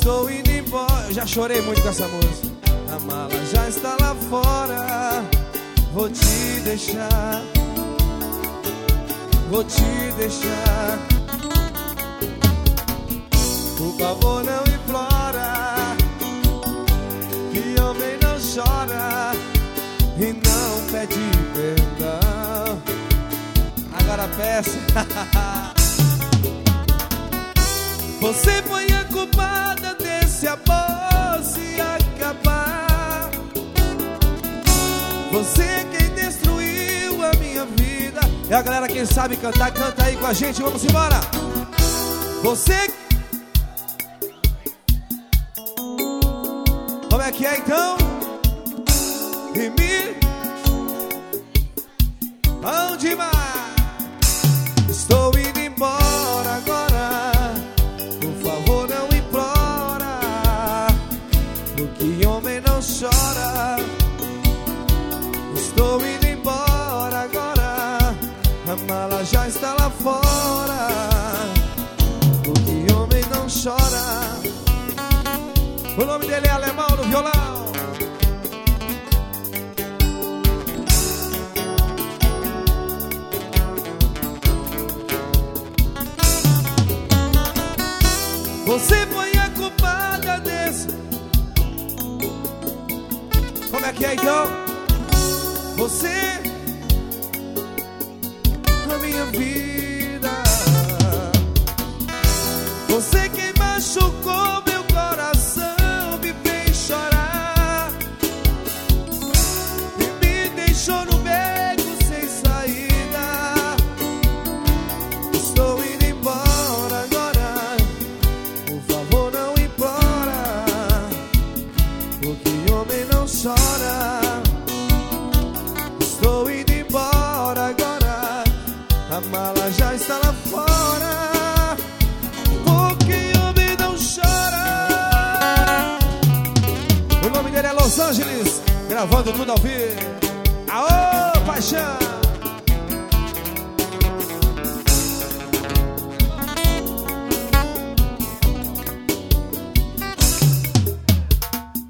Estou indo embora. Eu já chorei muito com essa música. A mala já está lá fora. Vou te deixar. Vou te deixar. Por favor, não implora. Que homem não chora e não pede perdão. Agora peça. Você foi a culpada desse amor se acabar. Você é quem destruiu a minha vida. E a galera, quem sabe cantar, canta aí com a gente. Vamos embora. Você... Como é que é então? E me... Onde mais? Estou indo embora agora. Por favor, não implora. Porque homem não chora. Estou indo embora agora. A mala já está lá fora. Porque homem não chora. O nome dele é Alemão no violão. Você foi a culpada desse... Como é que é então? Você... A minha vida. Você quem machucou meu coração, me fez chorar e me deixou no beco sem saída. Estou indo embora agora. Por favor, não implora. Porque homem não chora. Estou indo embora agora. A mala já está lá fora. Porque homem não chora. O nome dele é Los Angeles, gravando tudo ao vivo. Aô, paixão!